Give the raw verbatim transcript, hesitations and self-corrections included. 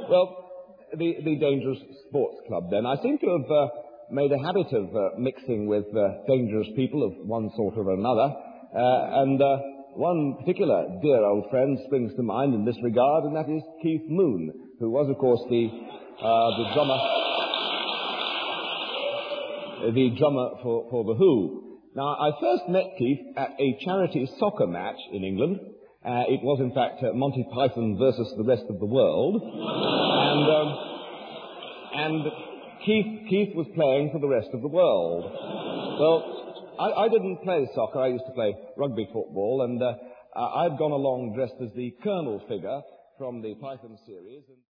Well, the, the Dangerous Sports Club, then. I seem to have uh, made a habit of uh, mixing with uh, dangerous people of one sort or another, uh, and uh, one particular dear old friend springs to mind in this regard, and that is Keith Moon, who was, of course, the, uh, the drummer, the drummer for, for The Who. Now, I first met Keith at a charity soccer match in England. Uh, it was, in fact, uh, Monty Python versus the rest of the world. And, um, and Keith, Keith was playing for the rest of the world. Well, I, I didn't play soccer. I used to play rugby football, and uh, I'd gone along dressed as the Colonel figure from the Python series. And